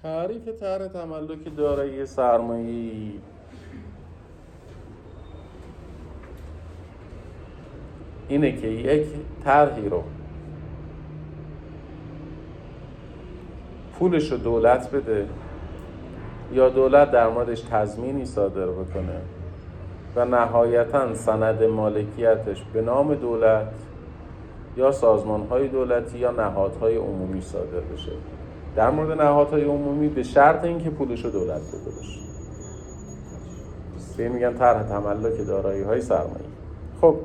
تعریف طرح تملک دارایی سرمایه‌ای اینه که یک طرحی رو پولش رو دولت بده یا دولت در موردش تضمینی صادر بکنه و نهایتاً سند مالکیتش به نام دولت یا سازمان‌های دولتی یا نهادهای عمومی صادر بشه. در مورد نهادهای عمومی به شرط اینکه پولش رو دولت بده باشه. به میگن طرح تملک دارایی‌های سرمایه‌ای. خب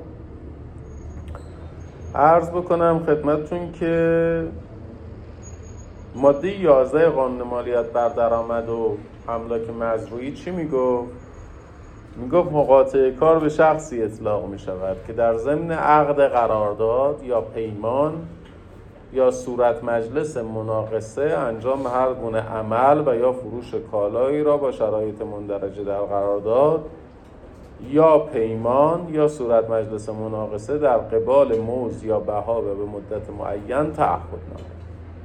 عرض بکنم خدمتتون که ماده 11 قانون مالیات بر درآمد و املاک مزروعی چی میگفت؟ میگفت مقاطعه کار به شخصی اطلاق میشود که در ضمن عقد قرارداد یا پیمان یا صورت مجلس مناقصه انجام هر گونه عمل و یا فروش کالایی را با شرایط مندرجه در قرارداد یا پیمان یا صورت مجلس مناقصه در قبال موز یا بها و به مدت معین تعهد نماید.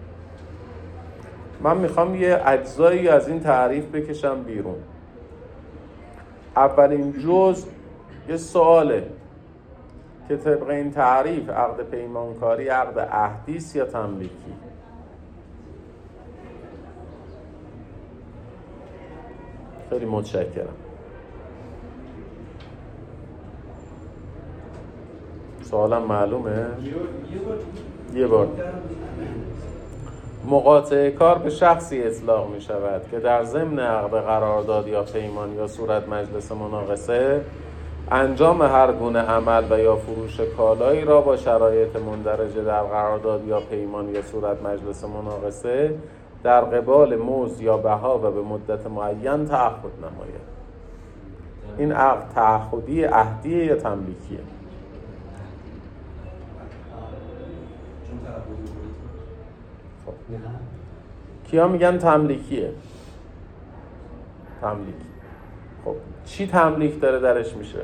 من میخوام یه اجزایی از این تعریف بکشم بیرون. اولین جزء یه سواله که طبق این تعریف عقد پیمانکاری عقد عهدی است یا تملیکی؟ خیلی متشکرم. سوالم معلومه؟ یه بار. مقاطعه کار به شخصی اطلاق می شود که در ضمن عقد قرارداد یا پیمان یا صورت مجلس مناقصه انجام هر گونه عمل و یا فروش کالایی را با شرایط مندرجه در قرارداد یا پیمان یا صورت مجلس مناقصه در قبال موز یا بها و به مدت معین تعهد نماید. این عقد تعهدی عهدیه یا تملیکیه؟ کیا میگن تملیکیه؟ تملیک. خب چی تملیک داره درش میشه؟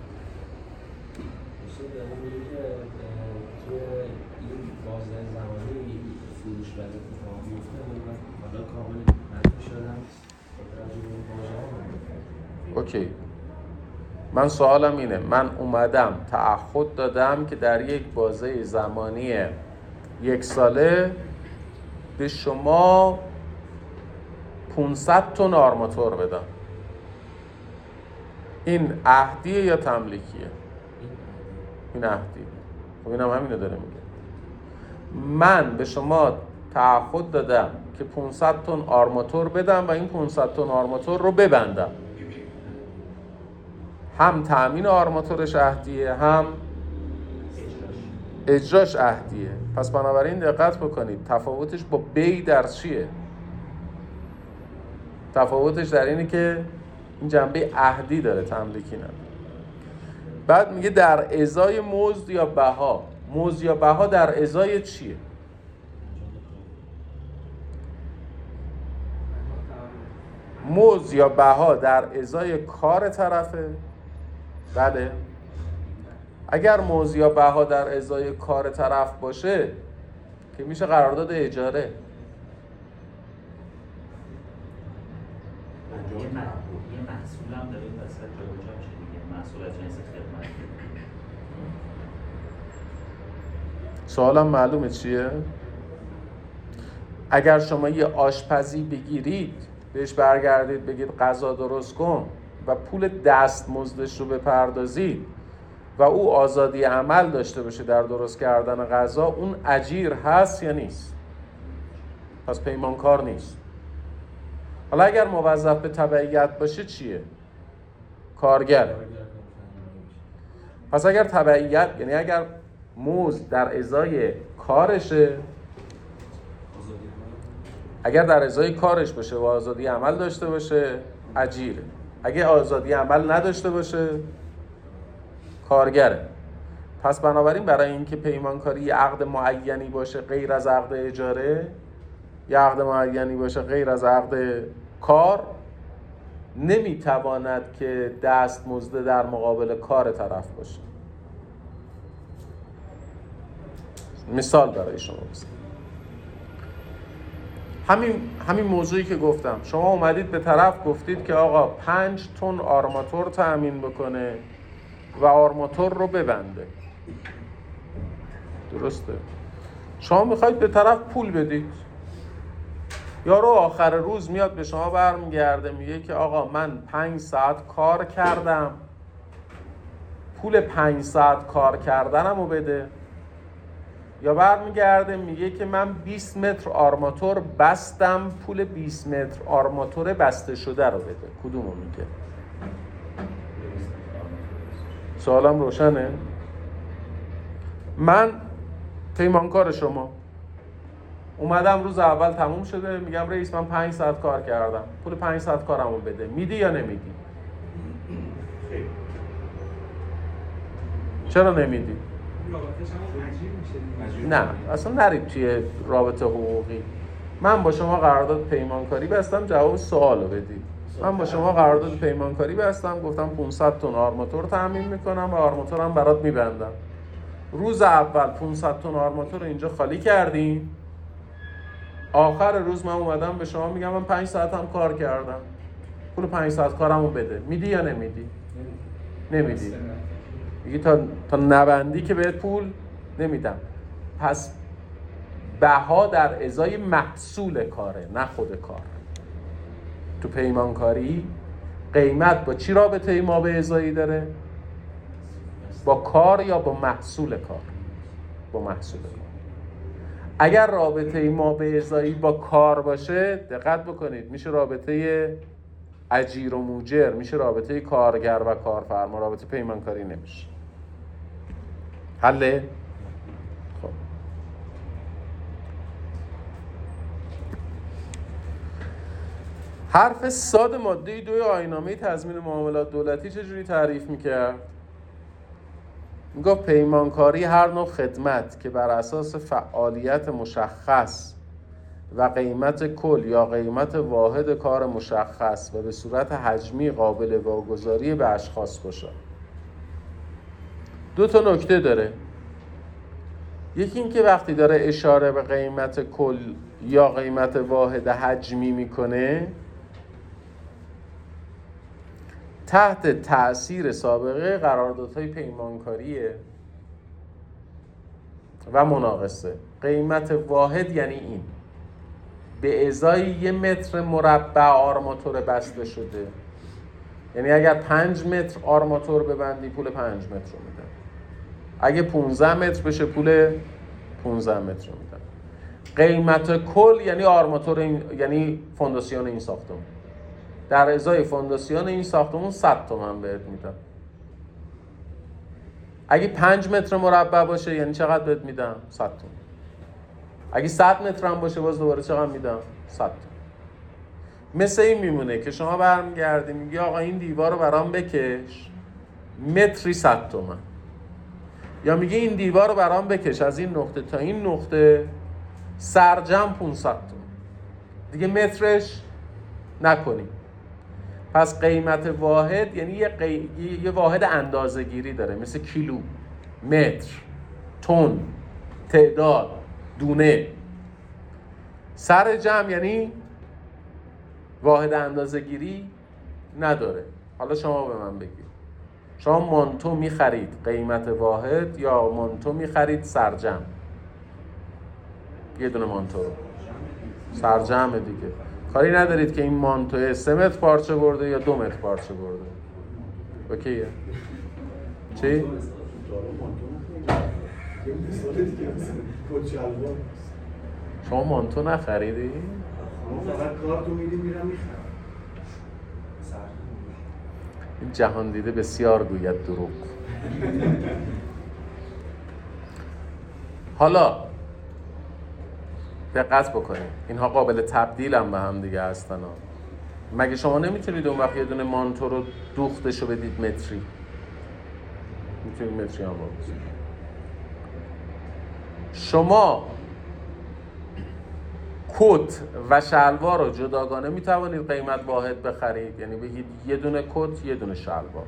اوکی. من سوالم اینه، من اومدم تعهد دادم که در یک بازه زمانی 1 ساله به شما 500 تن آرماتور بدم. این عهدیه یا تملیکیه؟ این عهدیه. خب اینم همینو داره میگه. من به شما تعهد دادم که 500 تن آرماتور بدم و این 500 تن آرماتور رو ببندم. هم تأمین آرماتورش عهدیه، هم اجراش عهدیه. پس بنابراین دقت بکنید تفاوتش با بی در چیه؟ تفاوتش در اینه که این جنبه عهدی داره، تملیکی نداره. بعد میگه در ازای مزد یا بها. مزد یا بها در ازای چیه؟ مزد یا بها در ازای کار طرفه. بله. اگر مزد یا بها در ازای کار طرف باشه که میشه قرارداد اجاره. یه محصول هم داره وسط جابجا میشه دیگه، محصول از جنس خدمت. سوالم معلومه چیه؟ اگر شما یه آشپزی بگیرید بهش برگردید بگید غذا درست کن و پول دستمزدش رو بپردازید و او آزادی عمل داشته باشه در درست کردن غذا، اون اجیر هست یا نیست؟ پس پیمانکار نیست. حالا اگر موظف به تبعیت باشه چیه؟ کارگر. پس اگر تبعیت یعنی اگر مزد در ازای کارشه، اگر در ازای کارش باشه و آزادی عمل داشته باشه اجیره. اگه آزادی عمل نداشته باشه کارگره. پس بنابراین برای اینکه پیمانکاری یه عقد معینی باشه غیر از عقد اجاره، یه عقد معینی باشه غیر از عقد کار، نمیتواند که دستمزد در مقابل کار طرف باشه. مثال برای شما بزنم. همین موضوعی که گفتم، شما اومدید به طرف گفتید که آقا 5 تن آرماتور تأمین بکنه و آرماتور رو ببنده. درسته؟ شما میخواید به طرف پول بدید، یارو آخر روز میاد به شما برمیگرده میگه که آقا من 5 ساعت کار کردم، پول 5 ساعت کار کردنمو بده. یا برمیگرده میگه که من 20 متر آرماتور بستم، پول 20 متر آرماتور بسته شده رو بده. کدومو میگه؟ سوالم روشنه؟ من پیمانکار شما اومدم روز اول تموم شده، میگم رئیس من 5 ساعت کار کردم، پول 5 ساعت کارمو بده. میدی یا نمیدی؟ چرا نمیدی؟ نه اصلا نرید توی رابطه حقوقی. من با شما قرارداد پیمانکاری بستم، جواب سوالو بدید. من با شما قرارداد پیمانکاری بستم، گفتم 500 تن آرماتور تامین میکنم و آرماتورم برات میبندم. روز اول 500 تن آرماتور رو اینجا خالی کردیم، آخر روز من اومدم به شما میگم من 5 ساعت هم کار کردم، پول 5 ساعت کارمو بده. میدی یا نمیدی؟ نمیدی. میگی تا نبندی که بهت پول نمیدم. پس بها در ازای محصول کاره، نه خود کار. تو پیمانکاری قیمت با چی رابطه ما به ازایی داره؟ با کار یا با محصول کار؟ با محصول کار. اگر رابطه ما به ازایی با کار باشه، دقت بکنید، میشه رابطه اجیر و موجر، میشه رابطه کارگر و کارفرما، رابطه پیمانکاری نمیشه. حله؟ خب حرف ساد ماده 2 آیین‌نامه تضمین معاملات دولتی چجوری تعریف میکرد؟ میگفت پیمانکاری هر نوع خدمت که بر اساس فعالیت مشخص و قیمت کل یا قیمت واحد کار مشخص و به صورت حجمی قابل واگذاری به اشخاص باشه. 2 تا نکته داره. یکی این که وقتی داره اشاره به قیمت کل یا قیمت واحد حجمی میکنه، تحت تأثیر سابقه قراردادهای پیمانکاریه و مناقصه. قیمت واحد یعنی این، به ازای 1 متر مربع آرماتور بسته شده. یعنی اگر 5 متر آرماتور ببندی پول 5 متر رو میدن، اگه 15 متر بشه پول 15 متر رو میدن. قیمت کل یعنی آرماتور یعنی فونداسیون این ساختمون. در ازای فونداسیون این ساختمون 100 تومن بهت میدم. اگه 5 متر مربع باشه یعنی چقدر بهت میدم؟ 100 تومن. اگه 100 متر هم باشه باز دوباره چقدر میدم؟ 100 تومن. مثل این میمونه که شما برمیگردی میگی آقا این دیوار رو برام بکش، متری 100 تومن. یا میگی این دیوار رو برام بکش از این نقطه تا این نقطه، سرجم 500 تومن. دیگه مترش نکنی. پس قیمت واحد یعنی یه واحد اندازه گیری داره، مثل کیلو، متر، تن، تعداد، دونه. سر جمع یعنی واحد اندازه گیری نداره. حالا شما به من بگید، شما مانتو میخرید قیمت واحد یا مانتو میخرید سرجم؟ یه دونه مانتو رو سرجمه دیگه. کاری ندارید که این مانتوه 3 متر پارچه برده یا 2 متر پارچه برده. اوکیه؟ چی؟ شما مانتو نخریدی؟ فقط کارتو میدیم میرم میخرم. این جهان دیده بسیار گوید دروغ. حالا دقت بکنید، اینها قابل تبدیل هم به هم دیگه هستن ها. مگه شما نمیتونید اون وقت یه دونه مانتو رو دوختشو بدید متری؟ میتونید متری هم بکنید. شما کت و شلوار رو جداگانه میتوانید قیمت واحد بخرید، یعنی بگید یه دونه کت یه دونه شلوار.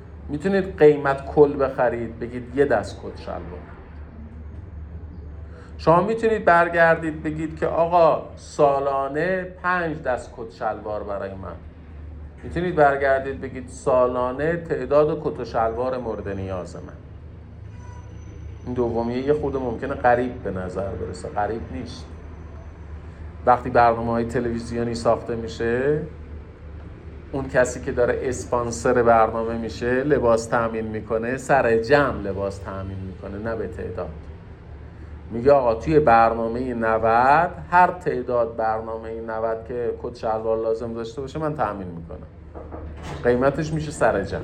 میتونید قیمت کل بخرید، بگید یه دست کت شلوار. شما میتونید برگردید بگید که آقا سالانه 5 دست کت شلوار برای من. میتونید برگردید بگید سالانه تعداد کت و شلوار مورد نیاز من. این دومیه یه خود ممکنه غریب به نظر برسه، غریب نیست. وقتی برنامه‌های تلویزیونی ساخته میشه، اون کسی که داره اسپانسر برنامه میشه لباس تامین میکنه، سر جمع لباس تامین میکنه، نه به تعداد. میگه آقا توی برنامه 90 هر تعداد برنامه 90 که کت شلوار لازم داشته باشه من تامین میکنم، قیمتش میشه سر جمع.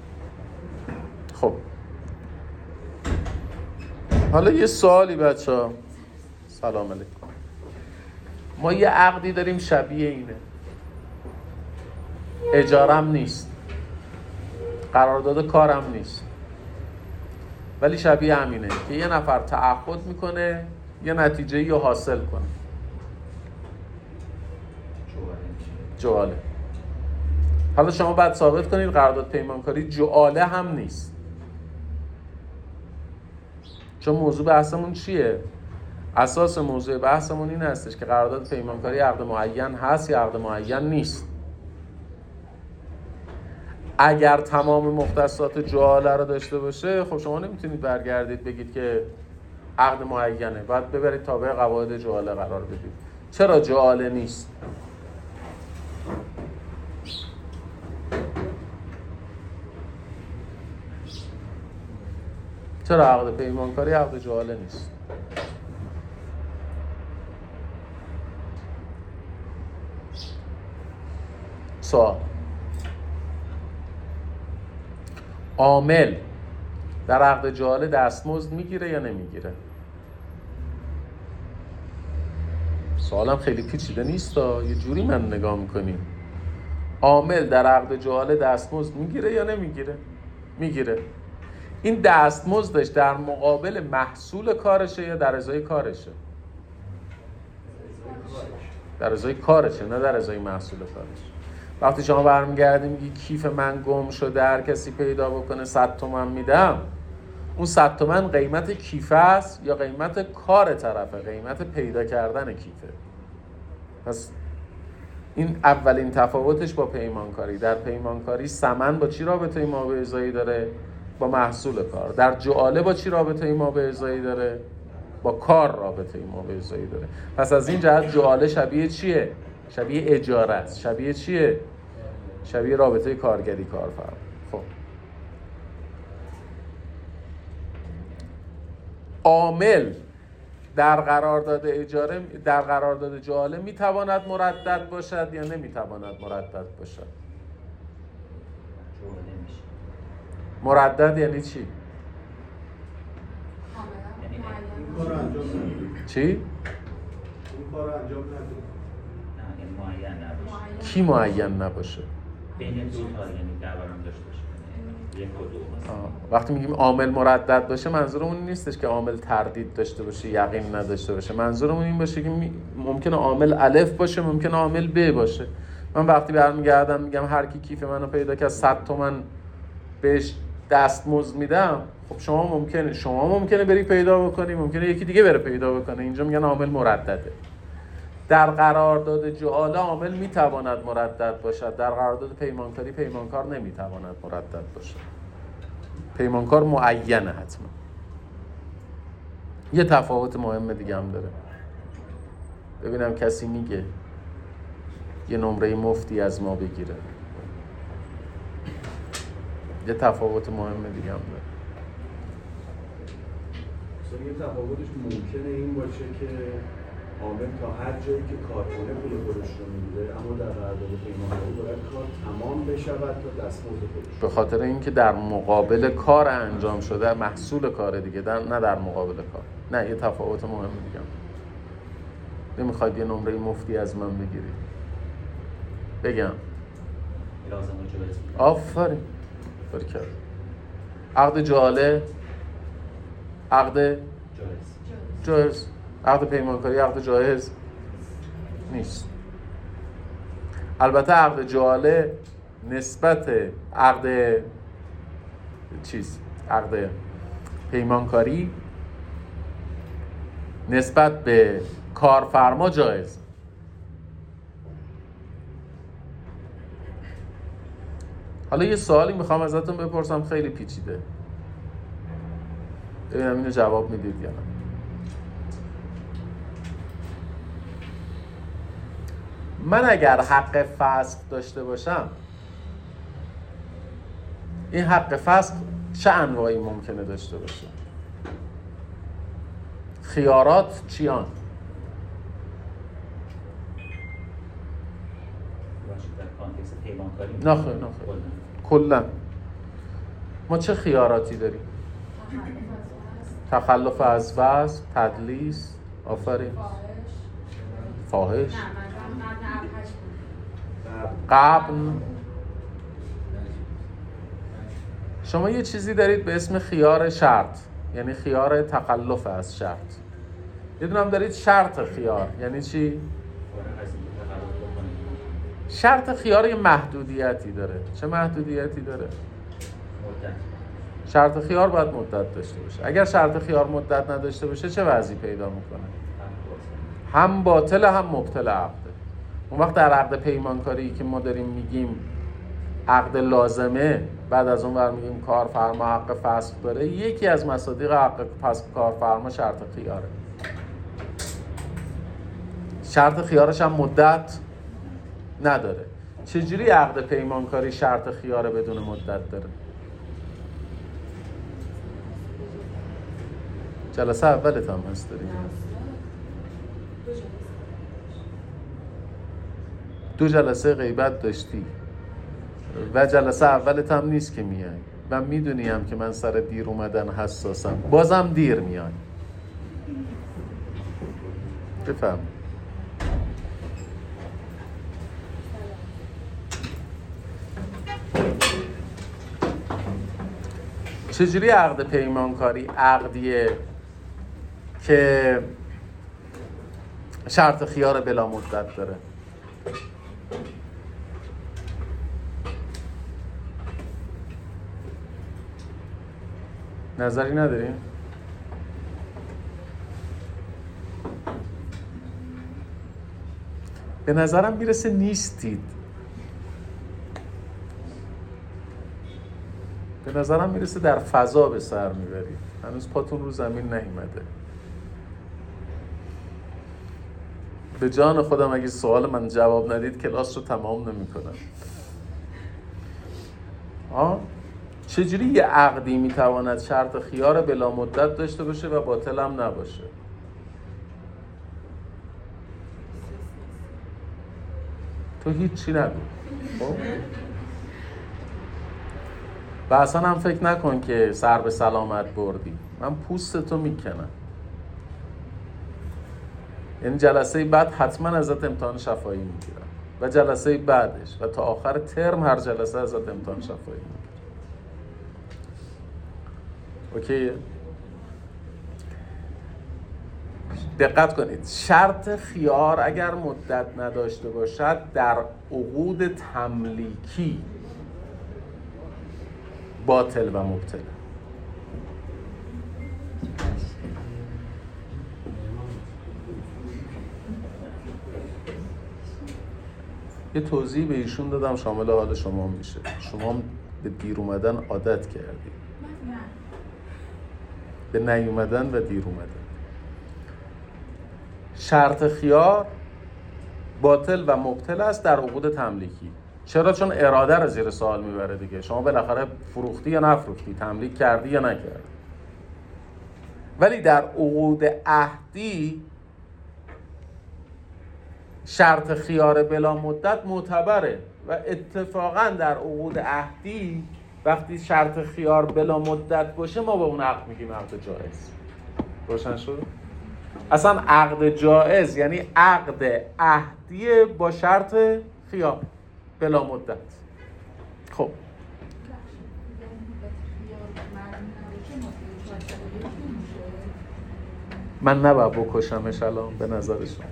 خب حالا یه سوالی بچه‌ها، سلام علیکم. ما یه عقدی داریم شبیه اینه، اجارم نیست، قرارداد کارم نیست، ولی شبیه همینه که یه نفر تعهد میکنه یه نتیجه‌ای رو حاصل کنه. جواله. حالا شما باید ثابت کنید قرارداد پیمانکاری جواله هم نیست. چون موضوع بحثمون چیه؟ اساس موضوع بحثمون این هستش که قرارداد پیمانکاری عقد معین هست یا عقد معین نیست. اگر تمام مختصات جواله رو داشته باشه، خب شما نمیتونید برگردید بگید که عقد معینه، باید ببرید تابع قواعد جواله قرار بدید. چرا جواله نیست؟ چرا عقد پیمانکاری عقد جواله نیست؟ سوال. عامل در عقد جواله دستمزد میگیره یا نمیگیره؟ سوالم خیلی پیچیده نیست، یه جوری من نگاه میکنیم. عامل در عقد جواله دستمزد میگیره یا نمیگیره؟ میگیره. این دستمزدش در مقابل محصول کارشه یا در ازای کارشه؟ در ازای کارشه، نه در ازای محصول کارشه. وقتی شما برمیگردی میگی کیف من گم شده هر کسی پیدا بکنه 100 تومن میدم، اون 100 تومن قیمت کیف است یا قیمت کار طرفه، قیمت پیدا کردن کیفه. پس این اولین تفاوتش با پیمانکاری. در پیمانکاری ثمن با چی رابطه ما به ازایی داره؟ با محصول کار. در جواله با چی رابطه ما به ازایی داره؟ با کار رابطه ما به ازایی داره. پس از این جهت جواله شبیه چیه؟ شبیه اجاره است. شبیه چیه؟ شبیه رابطه کارگری کارفرما. خب عامل در قرارداد اجاره، در قرارداد جواله میتواند مردد باشد یا نمیتواند مردد باشد؟ مردد یعنی چی؟ این کار انجام ندید. چی؟ این کار انجام ندید. نه معین نباشه. کی معین نباشه؟ بین دو تا، یعنی دربارم داشته باشه. یک و دو مثلا. وقتی میگیم عامل مردد باشه منظورمون این نیستش که عامل تردید داشته باشه، یقین نداشته باشه. منظورمون این باشه که ممکنه عامل الف باشه، ممکنه عامل ب باشه. من وقتی برمیگردم میگم هر کی کیف منو پیدا کرد 100 تومن بهش دستمزد میدم، خب شما ممکنه بری پیدا بکنی، ممکنه یکی دیگه بره پیدا بکنه. اینجا میگن عامل مردده. در قرارداد جواله عامل میتواند مردد باشد، در قرارداد پیمانکاری پیمانکار نمیتواند مردد باشد. پیمانکار معینه حتما. یه تفاوت مهم دیگه هم داره. ببینم کسی میگه یه نمره مفتی از ما بگیره. یه تفاوت مهم دیگه هم داره. مثلا یه تفاوتش ممکنه این باشه که عامل تا هر جایی که کارخونه پول خودش رو میگیره، اما در قرارداد پیمانکاری باید کار تمام بشود تا دستمزد خودش. به خاطر اینکه در مقابل کار انجام شده، محصول کار دیگه، نه در مقابل کار. نه، یه تفاوت مهم دیگه هم. نمیخواید یه نمره مفتی از من بگیرید؟ بگم لازم و جایز. آفرین کرد. عقد جواله عقد جایز، عقد پیمانکاری عقد جایز نیست. البته عقد جواله نسبت عقد عقد پیمانکاری نسبت به کارفرما جایز. حالا یه سوالی میخوام ازتون بپرسم، خیلی پیچیده، ببینم اینو جواب میدید یا نه. من اگر حق فسخ داشته باشم، این حق فسخ چه انواعی ممکنه داشته باشه؟ خیارات چیان؟ در کانتکست پیمانکاری نه کلا ما چه خیاراتی داریم؟ تخلف از وضع، تدلیس، آفرین، فاحش، قبل. شما یه چیزی دارید به اسم خیار شرط، یعنی خیار تخلف از شرط. یه دونم دارید شرط خیار، یعنی چی؟ شرط خیار یه محدودیتی داره. چه محدودیتی داره؟ مدت. شرط خیار باید مدت داشته باشه. اگر شرط خیار مدت نداشته باشه چه وضعی پیدا میکنه؟ هم باطل هم مبطل عقده. اون وقت در عقد پیمانکاری که ما داریم میگیم عقد لازمه، بعد از اون ور میگیم کارفرما حق فسخ داره، یکی از مصادیق حق فسخ کارفرما شرط خیاره. شرط خیارش هم مدت نداره. چجوری عقد پیمانکاری شرط خیاره بدون مدت داره؟ جلسه اولت هم هست داریم. 2 جلسه غیبت داشتی و جلسه اولت هم نیست که میای و میدونیم که من سر دیر اومدن حساسم، بازم دیر میای. بفهم. چجوری عقد پیمانکاری عقدیه که شرط خیار بلا مدت داره؟ نظری نداریم؟ به نظرم میرسه نیستید. به نظرم میرسه در فضا به سر میبرید، هنوز پاتون رو زمین نیومده. به جان خودم اگه سوال من جواب ندید کلاس رو تمام نمی کنم. چجوری یه عقدی میتواند شرط خیار بلا مدت داشته باشه و باطل هم نباشه؟ تو هیچی نگو. خب و اصلا هم فکر نکن که سر به سلامت بردی. من پوستتو میکنم. یعنی جلسه بعد حتما ازت امتحان شفاهی میگیرم و جلسه بعدش و تا آخر ترم هر جلسه ازت امتحان شفاهی میگیرم. اوکی؟ دقت کنید، شرط خیار اگر مدت نداشته باشد در عقود تملیکی باطل و مبطل. یه توضیح به ایشون دادم شامل حال شما میشه. شما به دیر اومدن عادت کردید، به نیومدن و دیر اومدن. شرط خیار باطل و مبطل است در عقود تملیکی. چرا؟ چون اراده رو زیر سوال میبره دیگه. شما بالاخره فروختی یا نفروختی، تملیک کردی یا نکردی. ولی در عقود عهدی شرط خیار بلا مدت معتبره و اتفاقا در عقود عهدی وقتی شرط خیار بلا مدت باشه ما به اون عقد میگیم عقد جائز. روشن شد؟ اصلا عقد جائز یعنی عقد عهدی با شرط خیار بلا مدت. خب من نباید بکشمش الان به نظرشون.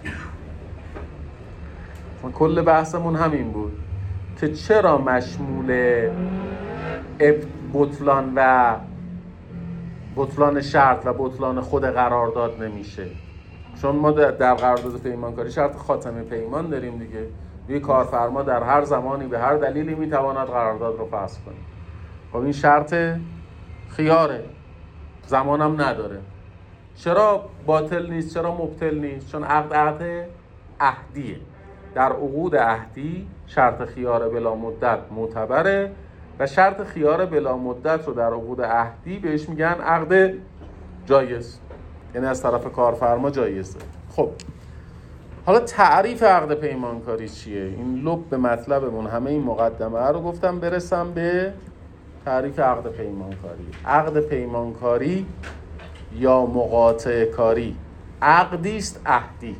کل بحثمون همین بود که چرا مشمول بطلان و بطلان شرط و بطلان خود قرارداد نمیشه، چون ما در قرارداد پیمانکاری شرط خاتمه پیمان داریم دیگه. یه کارفرما در هر زمانی به هر دلیلی میتواند قرارداد رو فسخ کنه. خب این شرط خیاره، زمانم نداره. چرا باطل نیست؟ چرا مبطل نیست؟ چون عقد عهدیه. در عقود عهدی شرط خیار بلا مدت معتبره و شرط خیار بلا مدت رو در عقود عهدی بهش میگن عقد جایز، یعنی از طرف کارفرما جایزه. خب حالا تعریف عقد پیمانکاری چیه؟ این لب به مطلبمون همه این مقدمه رو گفتم، برسم به تعریف عقد پیمانکاری. عقد پیمانکاری یا مقاطعه کاری عقدی است عهدی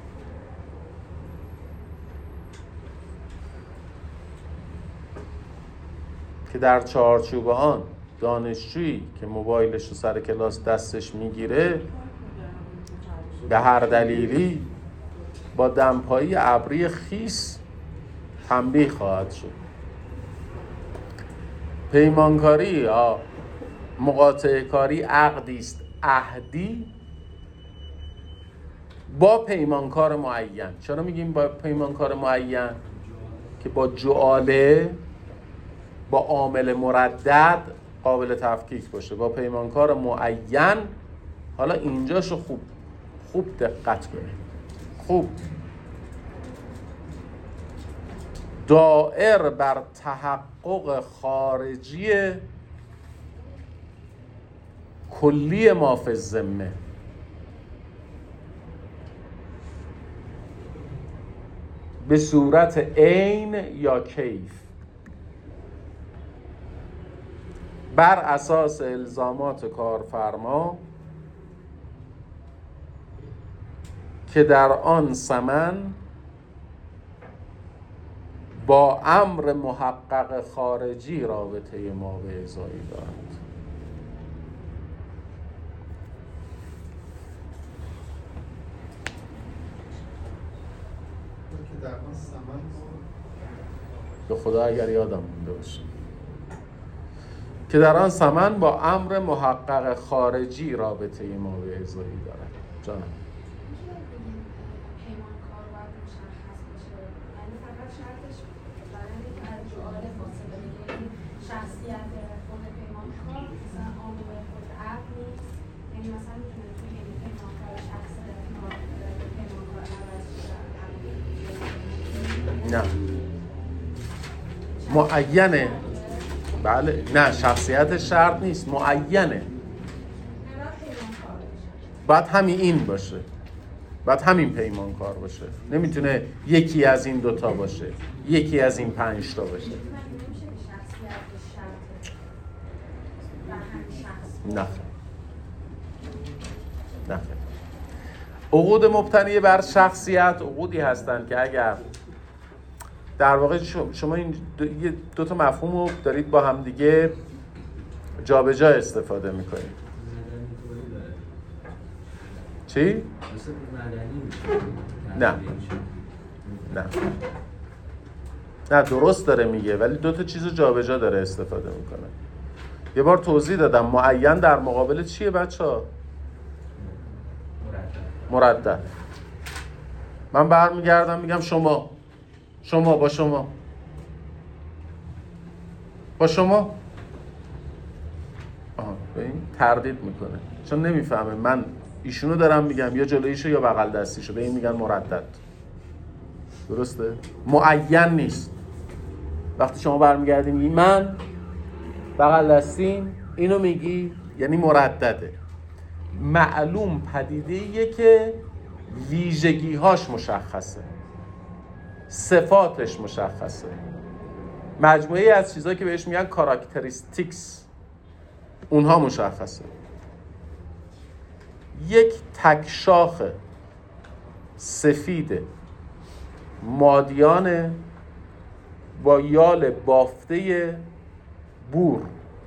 که در چارچوب آن دانشجویی که موبایلش رو سر کلاس دستش میگیره به هر دلیلی با دمپایی ابری خیس تنبیه خواهد شد. پیمانکاری یا مقاطعه کاری عقدی است عهدی با پیمانکار معین. چرا میگیم با پیمانکار معین؟ که با جعاله، با عامل مردد قابل تفکیک باشه. با پیمانکار معین. حالا اینجاشو خوب دقت کنید. خوب دائر بر تحقق خارجی کلی ما فی الذمه، به صورت عین یا کیف، بر اساس الزامات کارفرما که در آن ثمن با امر محقق خارجی رابطه ما به ازایی دارد. که در آن ثمن به خدا اگر یادم مونده باشه که در آن ثمن با امر محقق خارجی رابطه ما به ازایی دارد. جانم پیمانکار باید مشخص بشه، یعنی فقط شرطش برای اینکه از جعاله فاصله بگیریم شخصیت خود پیمانکار مثلا عامل خود عقد نیست، یعنی مثلا میتونه توی این پیمانکار شخصیت پیمانکار عوض شده. نه معینه. بله نه شخصیت شرط نیست، معینه. باید همین این باشه، باید همین پیمانکار باشه. نمیتونه یکی از این دوتا باشه، یکی از این 5 تا باشه. نه نه. عقود مبتنی بر شخصیت عقودی هستند که اگر در واقع شما این دو تا مفهوم رو دارید با هم دیگه جابجا استفاده میکنید. چی؟ نه درست داره میگه، ولی دو تا چیز رو جابجا داره استفاده میکنه. یه بار توضیح دادم معین در مقابل چیه بچه‌ها؟ مردد. من برمیگردم میگم شما با شما به این تردید میکنه، چون نمیفهمه من ایشونو دارم میگم یا جلویشو یا بغل دستیشو. به این میگن مردد. درسته؟ معین نیست. وقتی شما برمیگردی میگی من بغل دستیم اینو میگی، یعنی مردده. معلوم پدیده‌ایه که ویژگی‌هاش مشخصه، صفاتش مشخصه، مجموعه‌ای از چیزایی که بهش میگن کاراکتریستیکس اونها مشخصه. یک تک شاخ سفید مادیانه با یال بافته بور،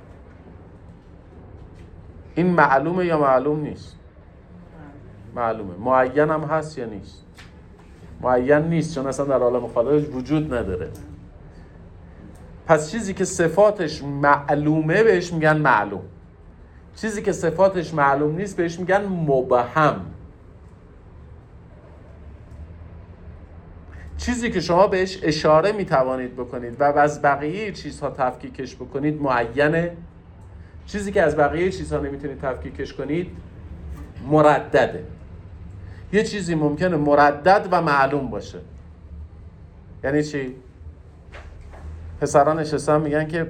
این معلومه یا معلوم نیست؟ معلومه. معین هم هست یا نیست؟ معین نیست، چون اصلا در عالم خارج وجود نداره. پس چیزی که صفاتش معلومه بهش میگن معلوم، چیزی که صفاتش معلوم نیست بهش میگن مبهم. چیزی که شما بهش اشاره میتوانید بکنید و از بقیه چیزها تفکیکش بکنید معینه. چیزی که از بقیه چیزها نمیتونید تفکیکش کنید مردده. یه چیزی ممکنه مردد و معلوم باشه. یعنی چی؟ پسران نشستن میگن که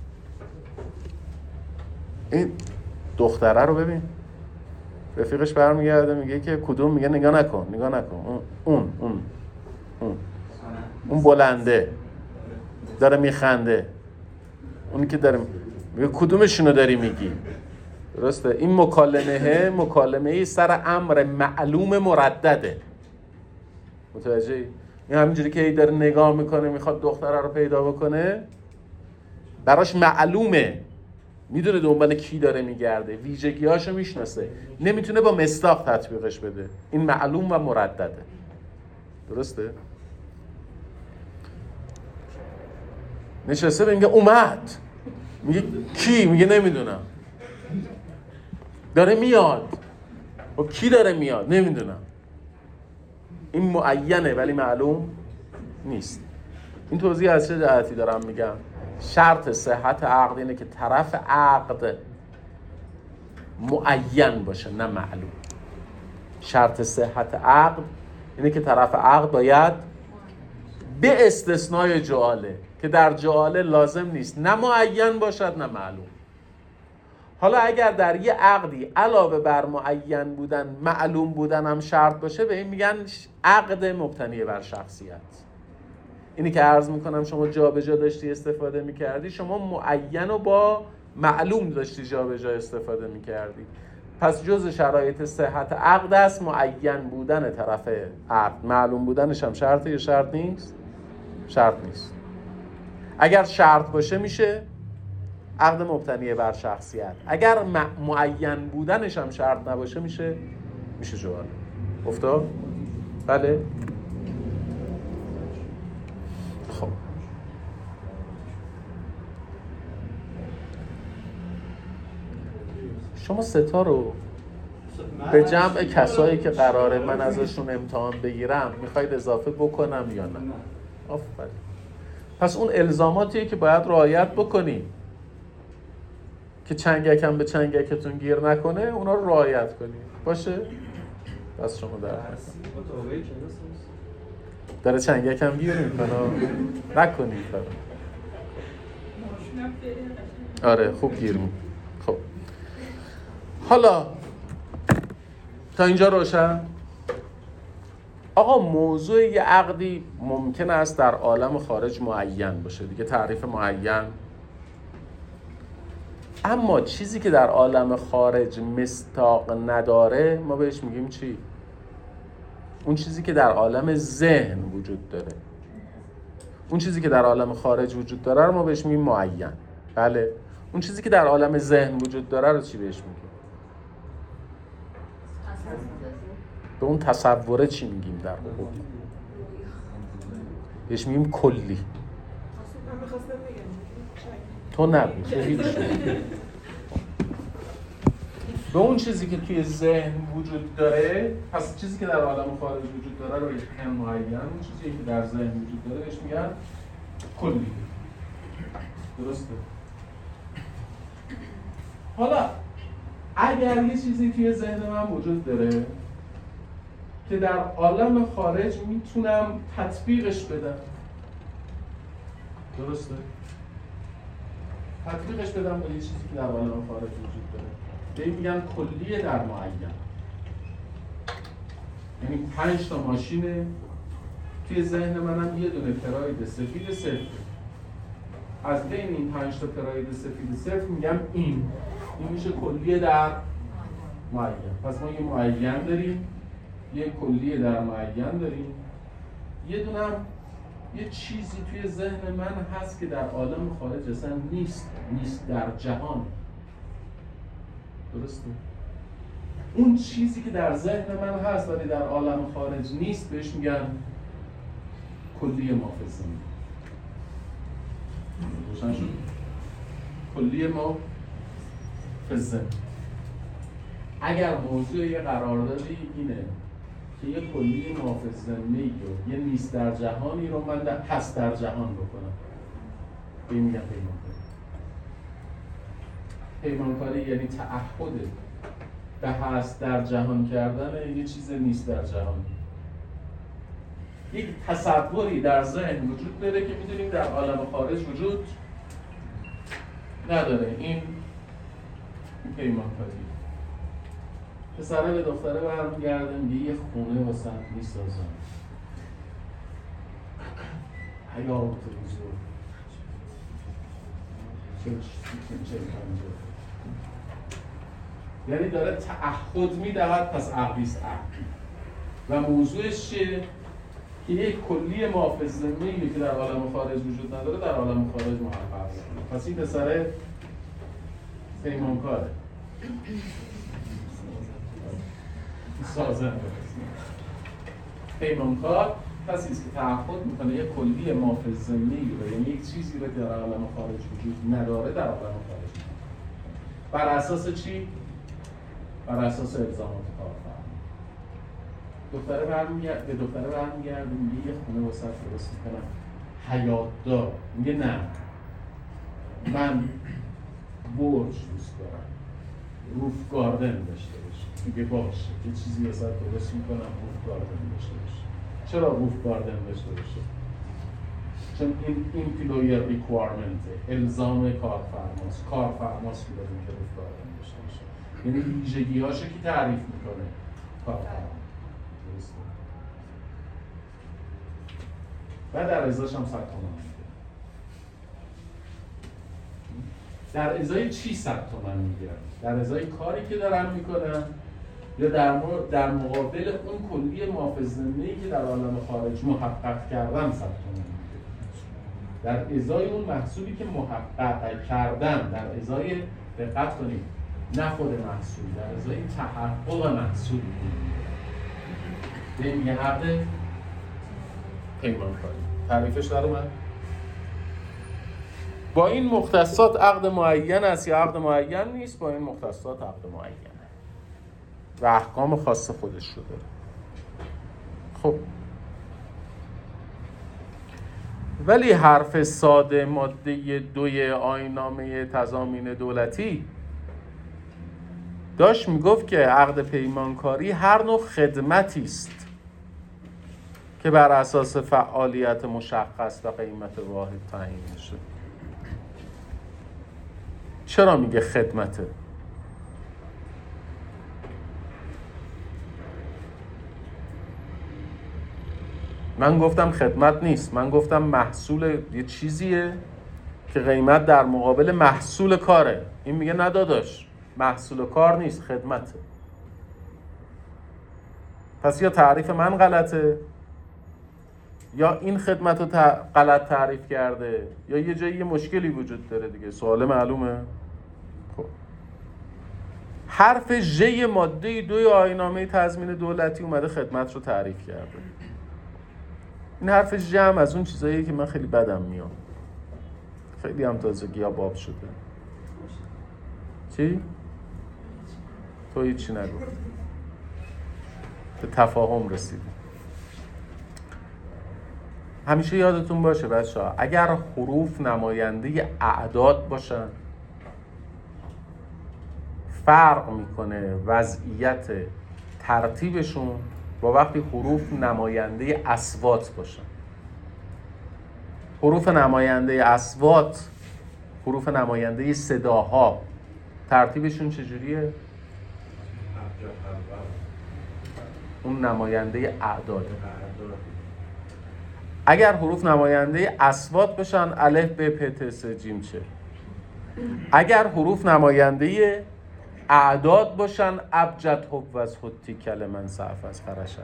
این دختره رو ببین. رفیقش برمیگرده میگه که کدوم؟ میگه نگاه نکن. اون بلنده داره میخنده. اونی که داره میگه کدومشونو داری میگی؟ درسته؟ این مکالمه سر امر معلوم مردده. متوجهی؟ این همینجوری که داره نگاه میکنه میخواد دختره رو پیدا بکنه، براش معلومه، میدونه دنبال کی داره میگرده، ویژگی‌هاشو میشناسه، نمیتونه با مصداق تطبیقش بده. این معلوم و مردده. درسته؟ نشسته میگه اومد، میگه کی؟ میگه نمیدونم. داره میاد. و کی داره میاد؟ نمیدونم. این معینه ولی معلوم نیست. این توضیح از چه جهتی دارم میگم؟ شرط صحت عقد اینه که طرف عقد معین باشه نه معلوم. شرط صحت عقد اینه که طرف عقد باید به استثنای جعاله که در جعاله لازم نیست نه معین باشد نه معلوم. حالا اگر در یه عقدی علاوه بر معین بودن معلوم بودن هم شرط باشه به این میگن عقد مبتنی بر شخصیت. اینی که عرض میکنم شما جابجا داشتی استفاده میکردی، شما معین و با معلوم داشتی جابجا استفاده میکردی. پس جز شرایط صحت عقد است معین بودن طرف عقد. معلوم بودنش هم شرطه یا شرط نیست؟ شرط نیست. اگر شرط باشه میشه عقد مبتنی بر شخصیت. اگر معین بودنش هم شرط نباشه میشه جواله. افتاد؟ بله؟ خب شما ستا رو به جمع کسایی که قراره من ازشون امتحان بگیرم میخواید اضافه بکنم یا نه؟ آفرین. پس اون الزاماتیه که باید رعایت بکنی که چنگکم به چنگکتون گیر نکنه، اونا رو رعایت کنی. باشه؟ پس شما داره چنگکم گیر میکنه نکنید. آره خوب گیر میکنه. خب حالا تا اینجا روشن؟ آقا موضوع یه عقدی ممکن است در عالم خارج معین باشه دیگه، تعریف معین. اما چیزی که در عالم خارج مصداق نداره ما بهش میگیم چی؟ اون چیزی که در عالم ذهن وجود داره. اون چیزی که در عالم خارج وجود داره رو ما بهش میگیم معین. بله. اون چیزی که در عالم ذهن وجود داره رو چی بهش میگیم؟ به اون تصوره چی میگیم در حقوق؟ بهش میگیم کلی. تو نگو تو هیچ به اون چیزی که توی ذهن وجود داره. پس چیزی که در عالم خارج وجود داره رو بهش میگن معین. اون چیزی که در ذهن وجود داره بهش میگن کلی. درسته؟ حالا اگر یه چیزی توی ذهن من وجود داره که در عالم خارج میتونم تطبیقش بدم، درسته؟ تطبیقش بدم با یه چیزی که در عالم خارج وجود داره، به این میگن کلیه در معین. یعنی 5 تا ماشینه توی ذهن منم یه دونه پراید سفید صفر. از بین این 5 تا پراید سفید صفر میگم این میشه کلیه در معین. پس ما یه معین داریم، یه کلیه در معین داریم، یه دونم یه چیزی توی ذهن من هست که در عالم خارج اصلا نیست در جهان. درسته؟ اون چیزی که در ذهن من هست ولی در عالم خارج نیست بهش میگن کلیه ما فی الذهن. روشن شد؟ کلیه ما فی الذهن. اگر موضوع یه قراردادی اینه که یه کلیه نافذ ضمنی رو یه نیست در جهانی رو من هست در جهان بکنم، به این میگم پیمانکاری. پیمانکاری یعنی تعهد به هست در جهان کردن یه چیز نیست در جهان. یک تصوری در ذهن وجود داره که میدونیم در عالم خارج وجود نداره. این پیمانکاری. پسره به دختره برمیگرده میگه یه خونه واسه میسازم، حیات بزرگ یعنی داره تعهد میدهد، پس عقلیست عقلی. و موضوعش چیه؟ که یک کلی نافذ ضمنی که در عالم خارج وجود نداره در عالم خارج محقق است. پس این پسره پیمانکاره، سازنده. پیمانکار کسی است که تعهد میکنه یک کلی نافذ ضمنی رو، یعنی یک چیزی رو که در عالم خارج وجود نداره در عالم خارج. بر اساس چی؟ بر اساس الزامات کارفرما. دختره برمیگرده میگه یه خونه واسه درست میکنم حیات دار. میگه نه، من برج دوست دارم، روف گاردن داشته باشه. میگه باشه، یه چیزی واسه درست میکنم روف گاردن داشته باشه. چرا روف گاردن داشته باشه؟ چون این ایمپلویر ریکوایرمنته، الزام کارفرماست. کارفرماست که داریم که روف گاردن داشته باشه. یعنی ویژگی‌هاشو که تعریف میکنه کارفرما. درسته. و در ازاش هم 100 تومن میده. در ازای چی 100 تومن میگیرن؟ در ازای کاری که دارن میکنن یا در مقابل اون کلی نافذ ضمنی که در عالم خارج محقق کردن 100 تومن میگیرن. در ازای اون محصولی که محقق کردن، در ازای دقت کنید نه خود محصول، در ازای تحقق محصول به میگه عقد پیمانکاری. تعریفش در اومد؟ با این مختصات عقد معین است یا عقد معین نیست؟ با این مختصات عقد معینه و احکام خاص خودش رو داره. خب ولی حرف ساده ماده 2 آیین‌نامه تضامین دولتی داشت میگفت که عقد پیمانکاری هر نوع خدمتی است که بر اساس فعالیت مشخص و قیمت واحد تعیین میشه. چرا میگه خدمته؟ من گفتم خدمت نیست، من گفتم محصول یه چیزیه که قیمت در مقابل محصول کاره. این میگه نه داداش، محصول کار نیست، خدمته. پس یا تعریف من غلطه یا این خدمت رو غلط تعریف کرده یا یه جایی یه مشکلی وجود داره دیگه. سوال معلومه؟ خب حرف ژ ماده 2 آیین‌نامه تضمین دولتی اومده خدمت رو تعریف کرده. این حرف ژ هم از اون چیزاییه که من خیلی بدم میاد. خیلی هم تازگی‌ها باب شده. چی؟ تو هیچی نگفت. به تفاهم رسیدیم. همیشه یادتون باشه بچه‌ها، اگر حروف نماینده اعداد باشن فرق میکنه وضعیت ترتیبشون با وقتی حروف نماینده اصوات باشن. حروف نماینده اصوات، حروف نماینده صداها ترتیبشون چجوریه؟ اون نماینده اعداد. اگر حروف نماینده اصوات بشن الف ب پ ت س ج چ. اگر حروف نماینده اعداد باشن ابجد حوز حتی کلمن صعف از فرشه.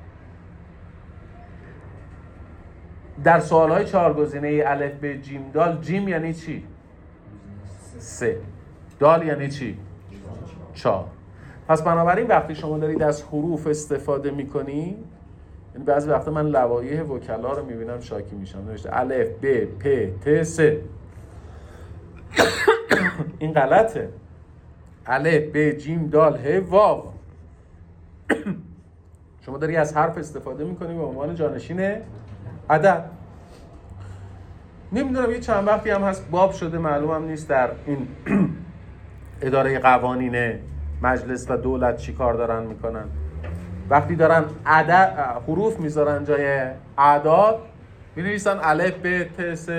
در سوالهای 4 گزینه الف ب جیم دال، جیم یعنی چی؟ 3. دال یعنی چی؟ 4. پس بنابراین وقتی شما دارید از حروف استفاده میکنی، یعنی بعضی وقتا من لوایح وکلا رو میبینم شاکی میشم، نوشته الف ب پ ت س. این غلطه. الف ب جیم دال ه واو. شما داری از حرف استفاده میکنی به عنوان جانشین عدد. نمیدونم یه چند وقتی هم هست باب شده، معلومم نیست در این اداره قوانین مجلس و دولت چی کار دارن میکنن. وقتی دارن عدد حروف میذارن جای اعداد مینویسن الف ب ت س،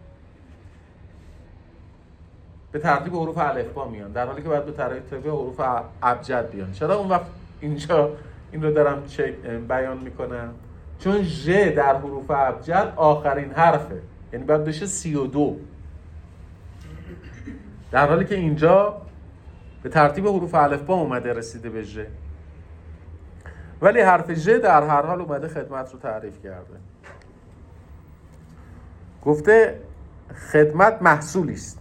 به ترتیب حروف الفبا میان، در حالی که باید به ترتیب حروف ابجد بیان. چرا اون وقت اینجا این رو دارم بیان میکنم؟ چون ژ در حروف ابجد آخرین حرفه، یعنی باید بشه 32، در حالی که اینجا به ترتیب حروف الفبا اومده رسیده به ژ. ولی حرف ژ در هر حال اومده خدمت رو تعریف کرده. گفته خدمت محصولی است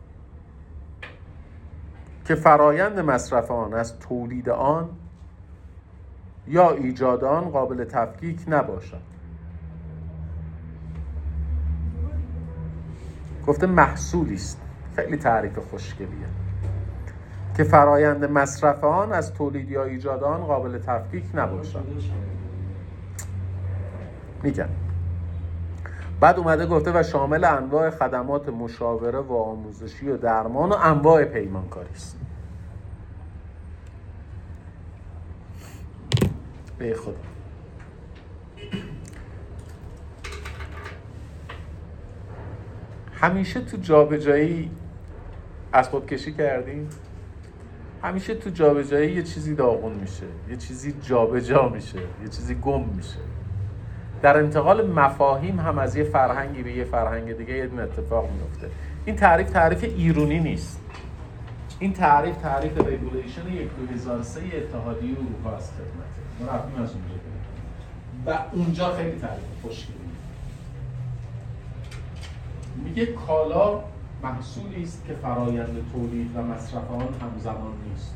که فرایند مصرف آن از تولید آن یا ایجاد آن قابل تفکیک نباشد. گفته محصولی است، خیلی تعریف خوشگلیه، که فرایند مصرف آن از تولید یا ایجاد آن قابل تفکیک نباشد. میگم بعد اومده گفته و شامل انواع خدمات مشاوره و آموزشی و درمان و انواع پیمانکاری است. به خدا همیشه تو جابجایی اسباب کشی کردیم؟ همیشه تو جابجایی یه چیزی داغون میشه، یه چیزی جابجا میشه، یه چیزی گم میشه. در انتقال مفاهیم هم از یه فرهنگی به یه فرهنگ دیگه یه اتفاق میفته. این تعریف ایرانی نیست. این تعریف رگولیشن 2003 اتحادیه اروپا است خدمته. ما رفتیم از اونجا و اونجا خیلی تعریف خوشگلیه. میگه کالا محصولی است که فرایند تولید و مصرف آن همزمان نیست.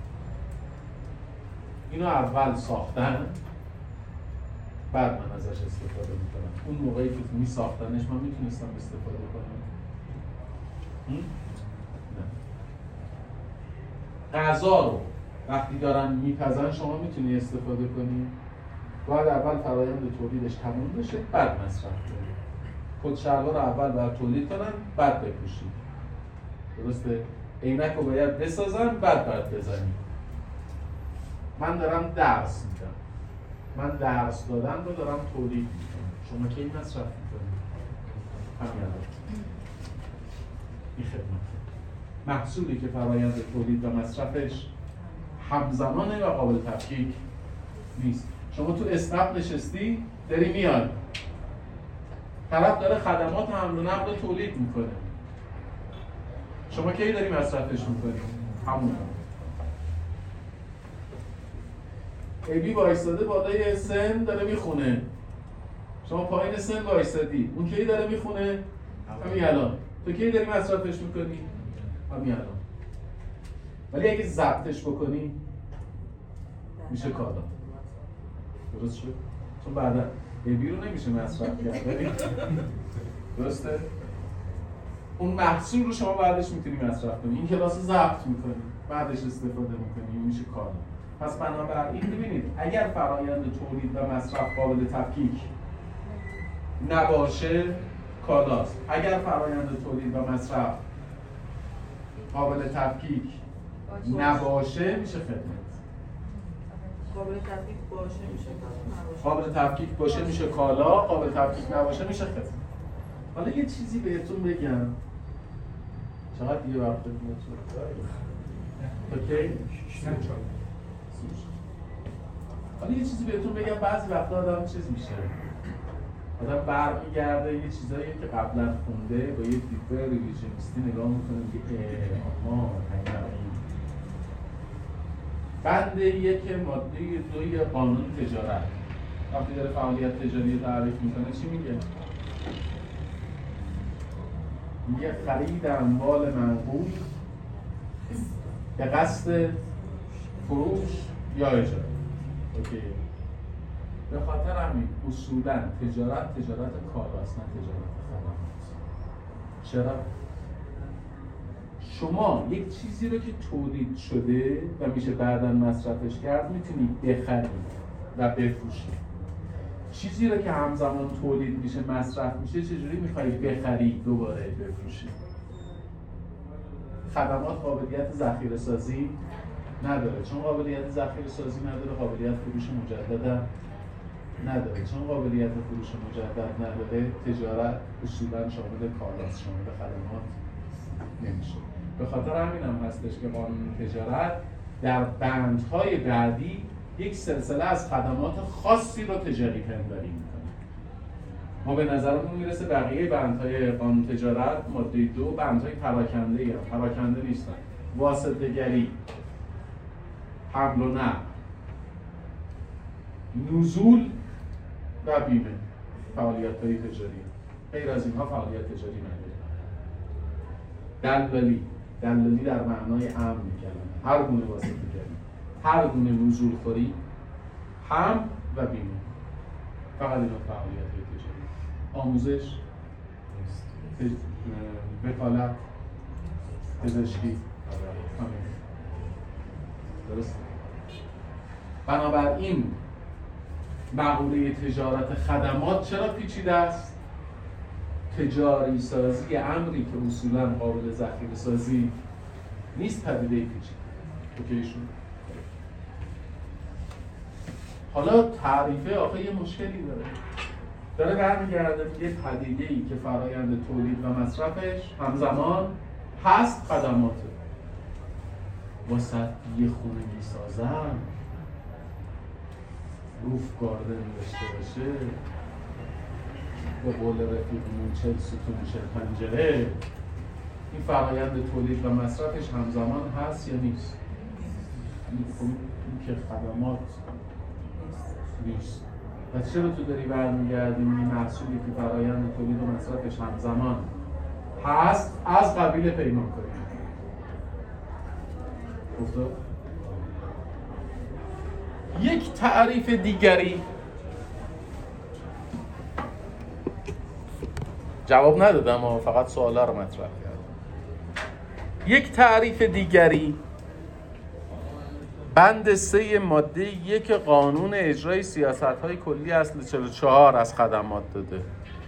اینو اول ساختن، بعد من ازش استفاده میکنم. اون موقعی که می ساختنش من میتونستم استفاده کنم؟ نه. غذا رو وقتی دارن میپزن شما میتونی استفاده کنی؟ باید اول فرایند تولیدش تموم بشه، بعد مصرف کنی. کتشلوار اول باید تولید کنن، بعد بپوشید. درسته؟ عینک رو باید بسازن، بعد بزنی. من دارم درس میدم، من درس دادن رو دارم تولید میکنم. شما کی مصرف میکنید؟ همین الان. این خدمت محصولی که فرایند تولید و مصرفش همزمانه و قابل تفکیک نیست. شما تو اسنپ نشستی، داری میاد، طرف داره خدمات حمل و نقل رو تولید میکنه. شما کی داری مصرفش میکنی؟ همون. ابی وایستاده بالای سن داره میخونه، شما پایین سن وایستادی، اون کی داره میخونه؟ همین الان. تو کی داری مصرفش میکنی؟ همین الان. ولی اگه ضبطش بکنی میشه کالا. درست شد؟ چون بعدا ابی رو نمیشه مصرف کرد. درسته؟ اون محصول رو شما بعدش میتونی مصرف کنی. این کلاس رو ضبط میکنی، بعدش استفاده میکنی، میشه کالا. پس بنابراین ببینید اگر فرایند تولید و مصرف قابل تفکیک نباشه کالاست. اگر فرایند تولید و مصرف قابل تفکیک نباشه میشه خدمت. قابل تفکیک باشه میشه کالا، قابل تفکیک باشه میشه کالا، قابل تفکیک نباشه میشه خدمت. حالا یه چیزی بهتون بگم. چقدر دیگه وقت داریم؟ اوکی؟ حالا یه چیزی بهتون بگم. بعضی وقتا آدم چیز میشه، آدم برمیگرده یه چیزایی که قبلا خونده با یه دیدگاه ریویژنیستی نگاه میکنه که بند 1 ماده 2 قانون تجارت وقتی داره فعالیت تجاری تعریف میکنه چی میگه؟ میگه خرید اموال منقول به قصد فروش یا اجاره. اوکی. به خاطر همین اصولاً تجارت کالاست، نه تجارت خدمات. چرا؟ شما یک چیزی رو که تولید شده و میشه بعداً مصرفش کرد میتونید بخرید و بفروشید. چیزی رو که همزمان تولید میشه مصرف میشه چجوری میخواید بخرید دوباره بفروشید؟ خدمات قابلیت ذخیره سازی نداره. چون قابلیت ذخیره سازی نداره قابلیت فروش مجدد هم نداره. چون قابلیت فروش مجدد نداره تجارت اصولاً شامل کالاست، شامل خدمات نمیشه. به خاطر همین هم هستش که قانون تجارت در بندهای بعدی یک سلسله از خدمات خاصی رو تجاری پنداری میکنه. ما به نظرمون میرسه بقیه بندهای قانون تجارت ماده 2 بندهای پراکنده‌ای هم پراکنده نیستن. واسطه‌گری، حمل و نقل، نزول و بیمه فعالیت‌های تجاری. غیر از اینها فعالیت تجاری نداره. دلالی در معنای امن می‌کنن. هر گونه واسطه‌گری، هر گونه نزول خوری، حمل و بیمه. فقط اینا فعالیت‌های تجاری. آموزش، وکالت، پزشکی، همین. درست؟ بنابراین مقوله تجارت خدمات چرا پیچیده است؟ تجاری سازی امری که اصولاً قابل ذخیره سازی نیست پدیده پیچیده. اوکی شد؟ حالا تعریفه آخه یه مشکلی داره برمیگرده میگه پدیده‌ای که فرایند تولید و مصرفش همزمان هست خدماته. واسه یه خونه میسازم روف گاردن داشته باشه به قول رفیقمون 40 ستون 40 پنجره، این فرایند تولید و مصرفش همزمان هست یا نیست؟ این که خدمات نیست. و چرا تو داری برمیگردی این محصولی که فرایند تولید و مصرفش همزمان هست از قبیل پیمانکاری؟ افتاد؟ یک تعریف دیگری جواب ندادم و فقط سوالا رو مطرح کردم. یک تعریف دیگری بند 3 ماده 1 قانون اجرای سیاست‌های کلی اصل 44 از خدمات داده.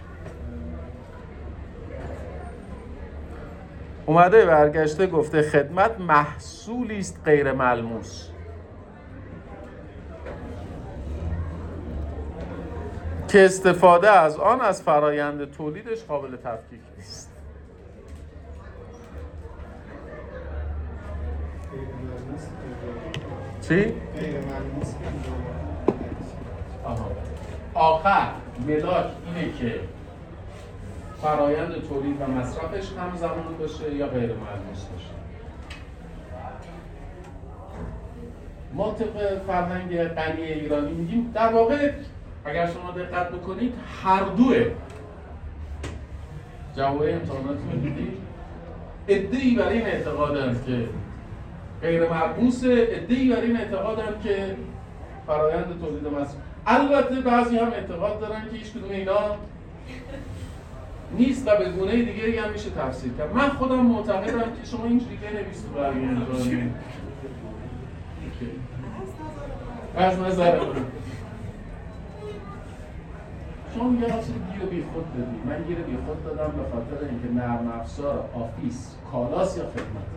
اومده برگشته گفته خدمت محصولی است غیر ملموس که استفاده از آن از فرایند تولیدش قابل تفکیک نیست. چی؟ آخر ملاک اینه که فرایند تولید و مصرفش همزمان باشه یا غیر ملموس باشه. ما طبق فرهنگ غنی ایرانی میگیم در واقع اگر شما دقت بکنید هر دوه. جواب امتحانات میدید عده‌ای برای این اعتقادند که غیر ملموسه، عده‌ای برای این اعتقادند که فرایند تولید و مصرف. البته بعضی هم اعتقاد دارن که هیچ کدوم اینا نیست و به گونه دیگری هم میشه تفسیر کرد. من خودم معتقدم که شما اینجوری بنویسید برای امتحان. از نظر من شما میگه اصلا گیر بی خود دادی. من گیر بی خود دادم به خاطر اینکه نرم افزار آفیس کالاس یا خدمت.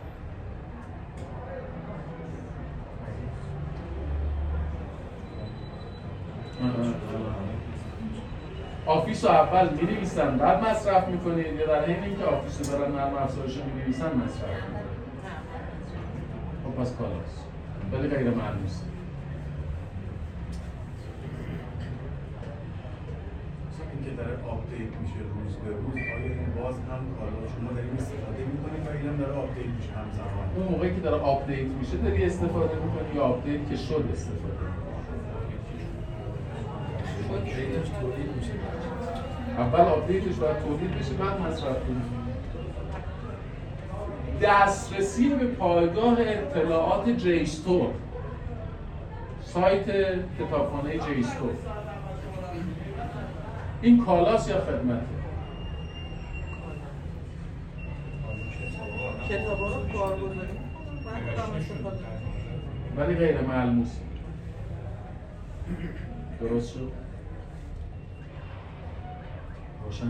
آفیس رو اول می‌نویسن بعد مصرف می‌کنید یا در حین اینکه آفیس رو دارن نرم افزارش رو می‌نویسن مصرف می‌کنید؟ خب پس کالاس ولی غیر ملموسه. که داره آپدیت میشه روز به روز، آیا این باز هم کالا شما داریم استفاده میکنید و اینم داره آپدیت میشه همزمان؟ اون موقعی که داره آپدیت میشه داری استفاده میکنی یا آپدیت که شد استفاده میکنی؟ اول آپدیتش باید تولید بشه بعد مصرف کنی. دسترسی به پایگاه اطلاعات جیستور، سایت کتابخانه جیستور، این کالاس یا خدمته؟ کتابا رو کارگزاری من دارم استفاده ولی غیر ملموس. درست شد؟ روشن.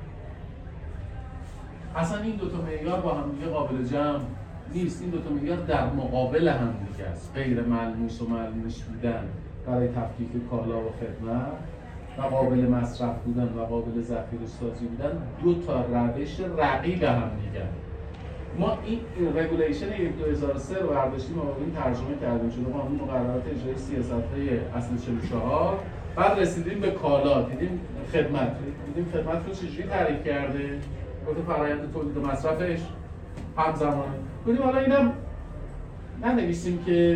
اصلا این دو تا معیار با هم دیگه قابل جمع نیست. این دو تا معیار در مقابل هم دیگه است. غیر ملموس و ملموس بودن برای تفکیک کالا و خدمت و قابل مصرف بودن و قابل ذخیره سازی بودن دو تا روش رقیب هم دیگه. ما این رگولیشن 2003 رو برداشتیم و این ترجمه کردیم شده قانون مقررات اجرایی سیاست‌های اصل 44. بعد رسیدیم به کالا، دیدیم خدمت رو چجوری تعریف کرده؟ گفته فرآیند تولید و مصرفش همزمانه. گفتیم حالا اینم ننویسیم که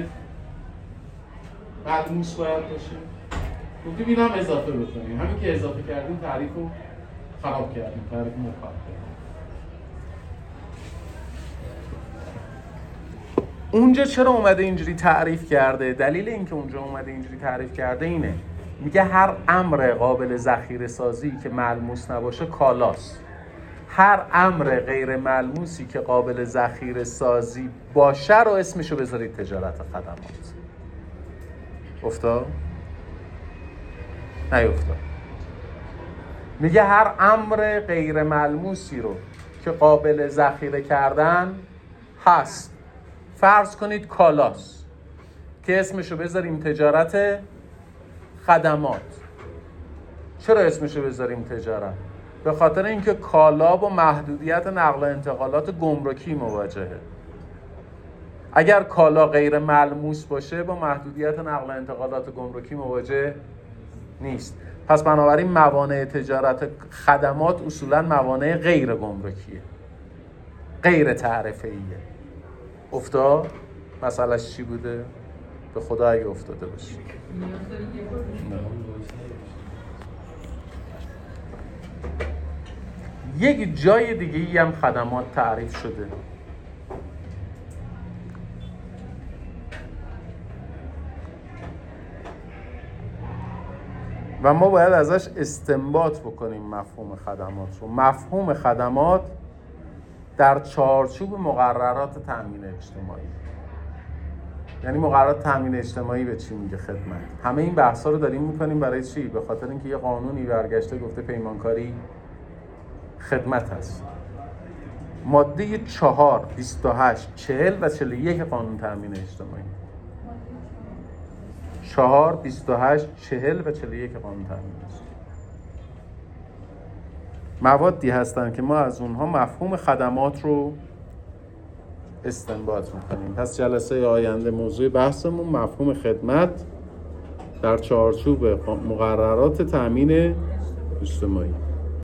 ملموس باید باشه. گفتیم اینم اضافه بکنیم. همین که اضافه کردیم تعریف رو خراب کردیم، تعریف رو خراب کردیم. اونجا چرا اومده اینجوری تعریف کرده؟ دلیل اینکه اونجا اومده اینجوری تعریف کرده اینه، میگه هر امر قابل ذخیره سازی که ملموس نباشه کالاست. هر امر غیر ملموسی که قابل ذخیره سازی باشه رو اسمشو بذارید تجارت خدمات. افتاد؟ نیفتاد. میگه هر امر غیر ملموسی رو که قابل ذخیره کردن هست، فرض کنید کالاست، که اسمشو بذاریم تجارت خدمات. چرا اسمشو بذاریم تجارت؟ به خاطر اینکه کالا با محدودیت نقل و انتقالات گمرکی مواجهه. اگر کالا غیر ملموس باشه با محدودیت نقل و انتقالات گمرکی مواجه نیست. پس بنابراین موانع تجارت خدمات اصولاً موانع غیر گمرکیه، غیر تعرفه‌ایه. افتاد؟ مسئلهش چی بوده؟ به خدا اگه افتاده باشه. یک جای دیگه هم خدمات تعریف شده. و ما باید ازش استنباط بکنیم مفهوم خدمات رو. مفهوم خدمات در چارچوب مقررات تامین اجتماعی. یعنی مقررات تامین اجتماعی به چی میگه؟ خدمت. همه این بحثا رو داریم میکنیم برای چی؟ به خاطر اینکه یه قانونی برگشته گفته پیمانکاری خدمت هست. ماده 4 28 40 و 41 قانون تامین اجتماعی. 4 28 40 و 41 قانون تامین اجتماعی موادی هستن که ما از اونها مفهوم خدمات رو استنباط میکنیم. پس جلسه آینده موضوع بحثمون مفهوم خدمت در چارچوب مقررات تامین اجتماعی.